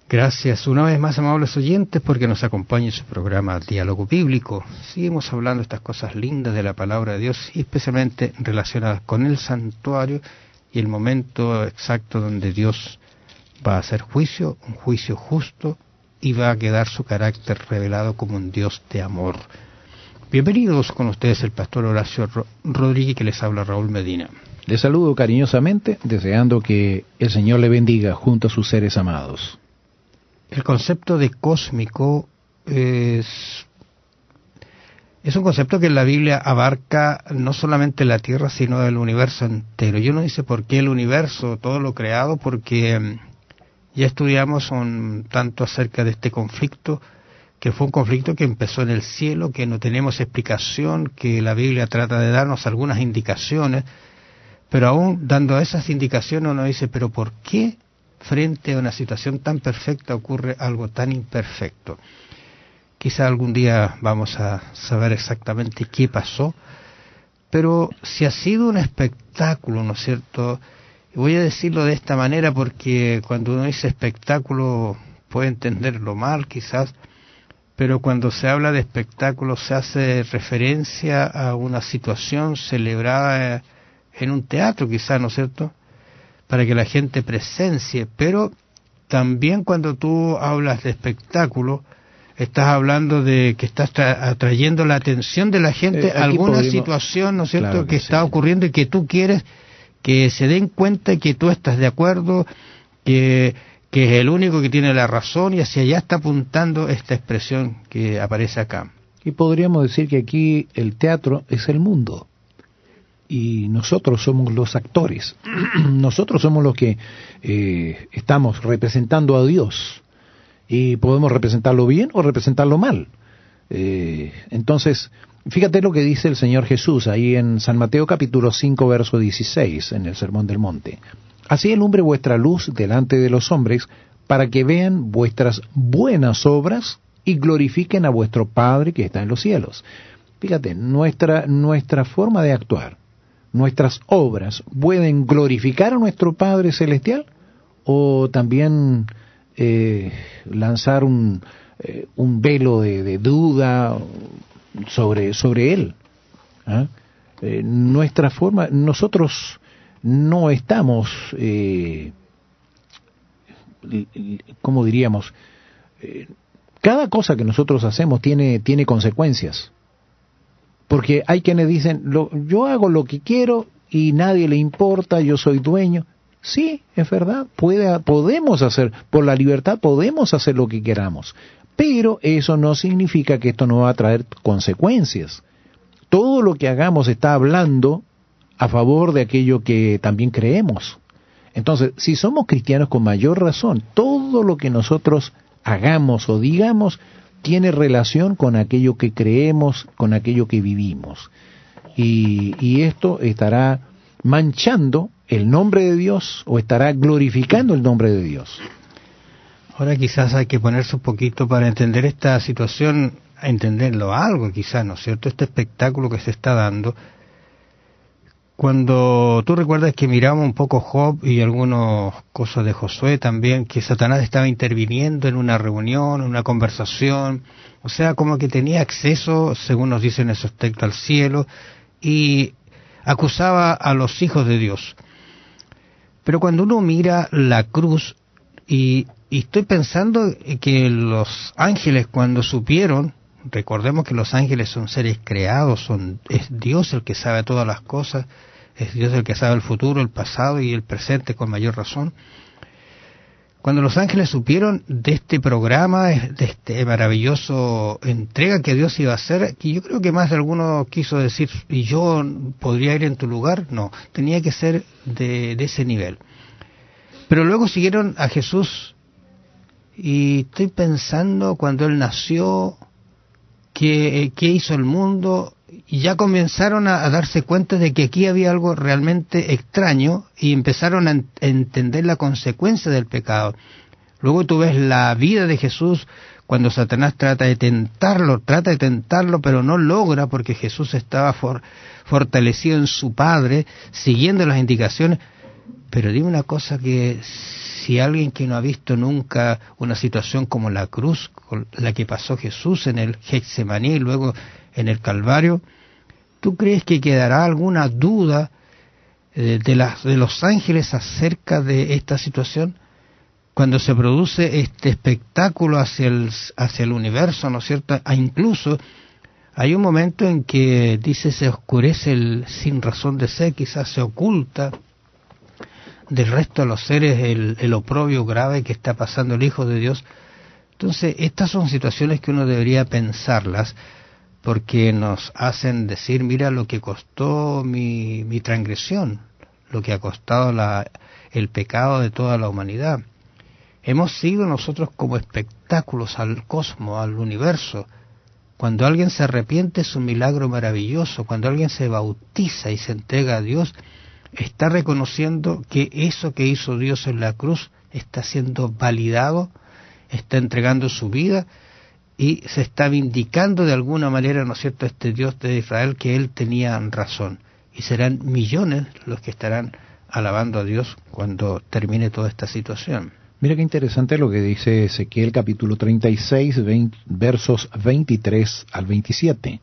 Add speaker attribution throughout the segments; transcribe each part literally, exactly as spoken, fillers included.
Speaker 1: Gracias una vez más, amables oyentes, porque nos acompaña en su programa Diálogo Bíblico. Seguimos hablando de estas cosas lindas de la palabra de Dios y especialmente relacionadas con el santuario y el momento exacto donde Dios va a hacer juicio, un juicio justo, y va a quedar su carácter revelado como un Dios de amor. Bienvenidos con ustedes el pastor Horacio Rodríguez, que les habla Raúl Medina.
Speaker 2: Les saludo cariñosamente, deseando que el Señor le bendiga junto a sus seres amados.
Speaker 1: El concepto de cósmico es, es un concepto que en la Biblia abarca no solamente la Tierra, sino el universo entero. Y uno dice, ¿por qué el universo, todo lo creado? Porque ya estudiamos un tanto acerca de este conflicto, que fue un conflicto que empezó en el cielo, que no tenemos explicación, que la Biblia trata de darnos algunas indicaciones, pero aún dando esas indicaciones uno dice, ¿pero por qué frente a una situación tan perfecta ocurre algo tan imperfecto? Quizá algún día vamos a saber exactamente qué pasó, pero si ha sido un espectáculo, ¿no es cierto? Voy a decirlo de esta manera porque cuando uno dice espectáculo puede entenderlo mal quizás, pero cuando se habla de espectáculo se hace referencia a una situación celebrada en un teatro quizás, ¿no es cierto?, para que la gente presencie, pero también cuando tú hablas de espectáculo, estás hablando de que estás tra- atrayendo la atención de la gente
Speaker 2: Eh,
Speaker 1: a alguna
Speaker 2: podríamos...
Speaker 1: situación, ¿no es cierto?,
Speaker 2: claro
Speaker 1: que,
Speaker 2: que
Speaker 1: está
Speaker 2: sí.
Speaker 1: ocurriendo y que tú quieres que se den cuenta y que tú estás de acuerdo, que, que es el único que tiene la razón, y hacia allá está apuntando esta expresión que aparece acá.
Speaker 2: Y podríamos decir que aquí el teatro es el mundo. Y nosotros somos los actores, nosotros somos los que eh, estamos representando a Dios, y podemos representarlo bien o representarlo mal. Eh, entonces, fíjate lo que dice el Señor Jesús ahí en San Mateo capítulo cinco, verso dieciséis, en el Sermón del Monte. Así alumbre vuestra luz delante de los hombres, para que vean vuestras buenas obras y glorifiquen a vuestro Padre que está en los cielos. Fíjate, nuestra, nuestra forma de actuar, nuestras obras pueden glorificar a nuestro Padre Celestial o también eh, lanzar un, eh, un velo de, de duda sobre, sobre Él. ¿Ah? Eh, nuestra forma, nosotros no estamos, eh, ¿cómo diríamos? Eh, cada cosa que nosotros hacemos tiene, tiene consecuencias. Porque hay quienes dicen, lo, yo hago lo que quiero y nadie le importa, yo soy dueño. Sí, es verdad, puede, podemos hacer, por la libertad podemos hacer lo que queramos, pero eso no significa que esto no va a traer consecuencias. Todo lo que hagamos está hablando a favor de aquello que también creemos. Entonces, si somos cristianos, con mayor razón, todo lo que nosotros hagamos o digamos tiene relación con aquello que creemos, con aquello que vivimos. Y, y esto estará manchando el nombre de Dios o estará glorificando el nombre de Dios.
Speaker 1: Ahora quizás hay que ponerse un poquito para entender esta situación, a entenderlo algo quizás, ¿no es cierto?, este espectáculo que se está dando. Cuando tú recuerdas que miramos un poco Job y algunas cosas de Josué también, que Satanás estaba interviniendo en una reunión, en una conversación, o sea, como que tenía acceso, según nos dicen esos textos, al cielo, y acusaba a los hijos de Dios. Pero cuando uno mira la cruz, y, y estoy pensando que los ángeles cuando supieron, recordemos que los ángeles son seres creados, son es Dios el que sabe todas las cosas, es Dios el que sabe el futuro, el pasado y el presente con mayor razón. Cuando los ángeles supieron de este programa, de este maravilloso entrega que Dios iba a hacer, que yo creo que más de alguno quiso decir, ¿y yo podría ir en tu lugar? No, tenía que ser de, de ese nivel. Pero luego siguieron a Jesús, y estoy pensando cuando Él nació, qué, qué hizo el mundo, y ya comenzaron a, a darse cuenta de que aquí había algo realmente extraño, y empezaron a, en, a entender la consecuencia del pecado. Luego tú ves la vida de Jesús, cuando Satanás trata de tentarlo, trata de tentarlo, pero no logra, porque Jesús estaba for, fortalecido en su Padre, siguiendo las indicaciones. Pero dime una cosa, que si alguien que no ha visto nunca una situación como la cruz, con la que pasó Jesús en el Getsemaní y luego en el Calvario, ¿tú crees que quedará alguna duda de, de, las, de los ángeles acerca de esta situación? Cuando se produce este espectáculo hacia el, hacia el universo, ¿no es cierto? Ah, incluso hay un momento en que dice se oscurece el, sin razón de ser, quizás se oculta del resto de los seres el, el oprobio grave que está pasando el Hijo de Dios. Entonces, estas son situaciones que uno debería pensarlas, porque nos hacen decir, mira lo que costó mi, mi transgresión, lo que ha costado la, el pecado de toda la humanidad. Hemos sido nosotros como espectáculos al cosmos, al universo. Cuando alguien se arrepiente es un milagro maravilloso. Cuando alguien se bautiza y se entrega a Dios, está reconociendo que eso que hizo Dios en la cruz está siendo validado, está entregando su vida y se está vindicando de alguna manera, ¿no es cierto?, este Dios de Israel, que él tenía razón. Y serán millones los que estarán alabando a Dios cuando termine toda esta situación.
Speaker 2: Mira qué interesante lo que dice Ezequiel capítulo treinta y seis, veinte, versos veintitrés al veintisiete.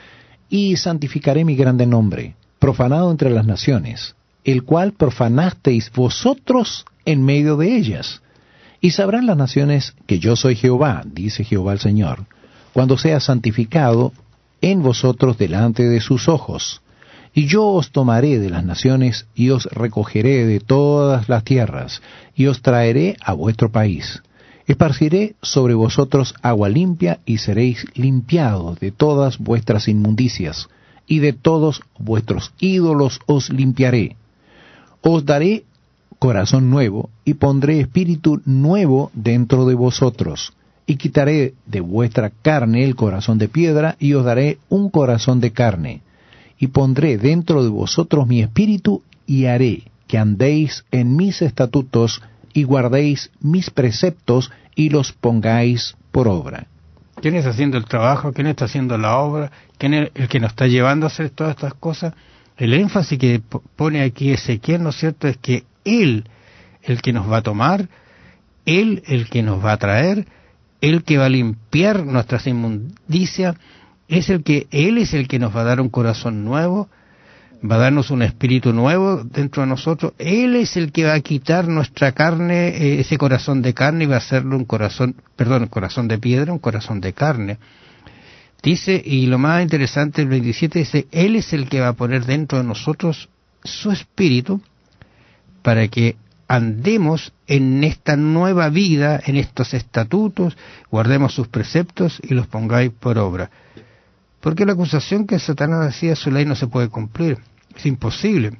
Speaker 2: Y santificaré mi grande nombre, profanado entre las naciones, el cual profanasteis vosotros en medio de ellas. Y sabrán las naciones que yo soy Jehová, dice Jehová el Señor, cuando sea santificado en vosotros delante de sus ojos. Y yo os tomaré de las naciones, y os recogeré de todas las tierras, y os traeré a vuestro país. Esparciré sobre vosotros agua limpia, y seréis limpiados de todas vuestras inmundicias, y de todos vuestros ídolos os limpiaré. Os daré corazón nuevo, y pondré espíritu nuevo dentro de vosotros, y quitaré de vuestra carne el corazón de piedra, y os daré un corazón de carne. Y pondré dentro de vosotros mi espíritu, y haré que andéis en mis estatutos, y guardéis mis preceptos, y los pongáis por obra.
Speaker 1: ¿Quién está haciendo el trabajo? ¿Quién está haciendo la obra? ¿Quién es el que nos está llevando a hacer todas estas cosas? El énfasis que pone aquí Ezequiel, ¿no es cierto?, es que Él, el que nos va a tomar, Él, el que nos va a traer, Él que va a limpiar nuestras inmundicias, es el que Él es el que nos va a dar un corazón nuevo, va a darnos un espíritu nuevo dentro de nosotros. Él es el que va a quitar nuestra carne, eh, ese corazón de carne, y va a hacerlo un corazón, perdón, un corazón de piedra, un corazón de carne. Dice, y lo más interesante, el veintisiete dice, Él es el que va a poner dentro de nosotros su espíritu para que andemos en esta nueva vida, en estos estatutos, guardemos sus preceptos y los pongáis por obra. Porque la acusación que Satanás hacía, su ley no se puede cumplir, es imposible.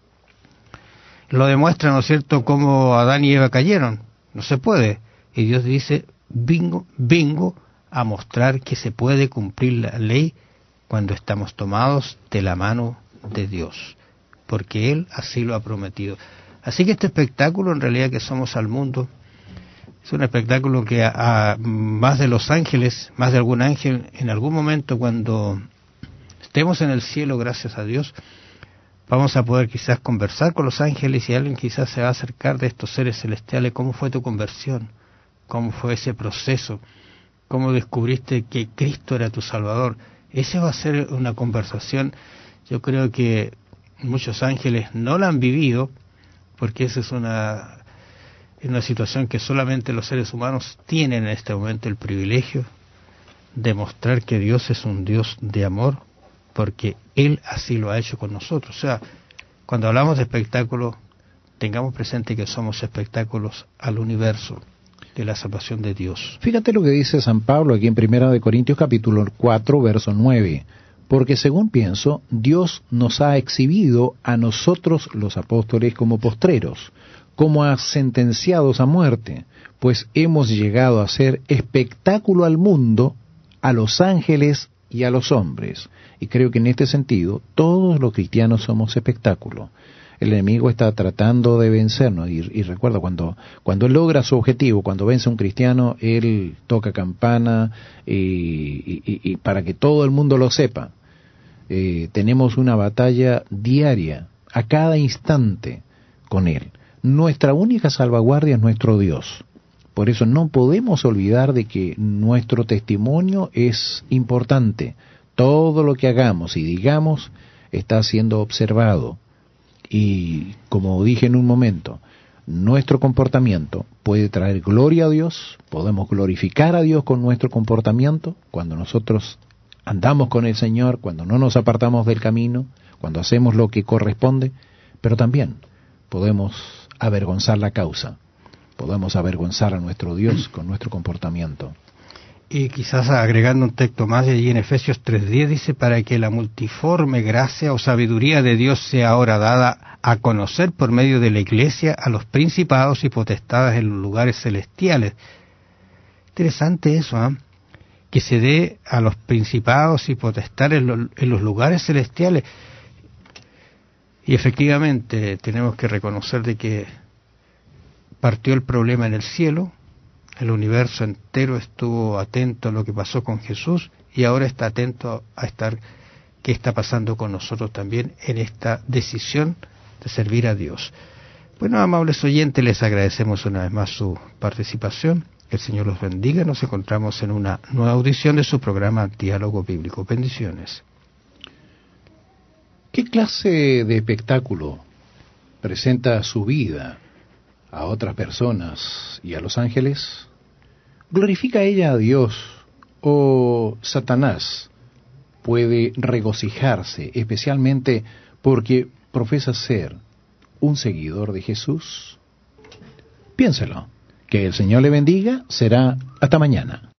Speaker 1: Lo demuestra, ¿no es cierto?, cómo Adán y Eva cayeron, no se puede. Y Dios dice, vengo, vengo a mostrar que se puede cumplir la ley cuando estamos tomados de la mano de Dios, porque Él así lo ha prometido. Así que este espectáculo, en realidad, que somos al mundo, es un espectáculo que a, a más de los ángeles, más de algún ángel, en algún momento cuando estemos en el cielo, gracias a Dios, vamos a poder quizás conversar con los ángeles y alguien quizás se va a acercar de estos seres celestiales. ¿Cómo fue tu conversión? ¿Cómo fue ese proceso? ¿Cómo descubriste que Cristo era tu Salvador? Esa va a ser una conversación, yo creo que muchos ángeles no la han vivido, porque esa es una... Es una situación que solamente los seres humanos tienen en este momento el privilegio de mostrar que Dios es un Dios de amor, porque Él así lo ha hecho con nosotros. O sea, cuando hablamos de espectáculo, tengamos presente que somos espectáculos al universo de la salvación de Dios.
Speaker 2: Fíjate lo que dice San Pablo aquí en Primera de Corintios capítulo cuatro, verso nueve. Porque según pienso, Dios nos ha exhibido a nosotros los apóstoles como postreros, como a sentenciados a muerte, pues hemos llegado a ser espectáculo al mundo, a los ángeles y a los hombres. Y creo que en este sentido, todos los cristianos somos espectáculo. El enemigo está tratando de vencernos, y, y recuerda, cuando, cuando él logra su objetivo, cuando vence a un cristiano, él toca campana, y, y, y para que todo el mundo lo sepa. Eh, tenemos una batalla diaria, a cada instante, con él. nuestra única salvaguardia es nuestro Dios. Por eso no podemos olvidar de que nuestro testimonio es importante. Todo lo que hagamos y digamos está siendo observado. Y como dije en un momento, nuestro comportamiento puede traer gloria a Dios, podemos glorificar a Dios con nuestro comportamiento, cuando nosotros andamos con el Señor, cuando no nos apartamos del camino, cuando hacemos lo que corresponde, pero también podemos avergonzar la causa, podemos avergonzar a nuestro Dios con nuestro comportamiento.
Speaker 1: Y quizás agregando un texto más, allí en Efesios tres diez dice, para que la multiforme gracia o sabiduría de Dios sea ahora dada a conocer por medio de la Iglesia a los principados y potestades en los lugares celestiales. Interesante eso, ¿eh? Que se dé a los principados y potestades en los, en los lugares celestiales. Y efectivamente tenemos que reconocer de que partió el problema en el cielo, el universo entero estuvo atento a lo que pasó con Jesús y ahora está atento a estar qué está pasando con nosotros también en esta decisión de servir a Dios. Bueno, amables oyentes, les agradecemos una vez más su participación. Que el Señor los bendiga. Nos encontramos en una nueva audición de su programa Diálogo Bíblico. Bendiciones.
Speaker 2: ¿Qué clase de espectáculo presenta su vida a otras personas y a los ángeles? ¿Glorifica ella a Dios o Satanás puede regocijarse especialmente porque profesa ser un seguidor de Jesús? Piénselo. Que el Señor le bendiga. Será hasta mañana.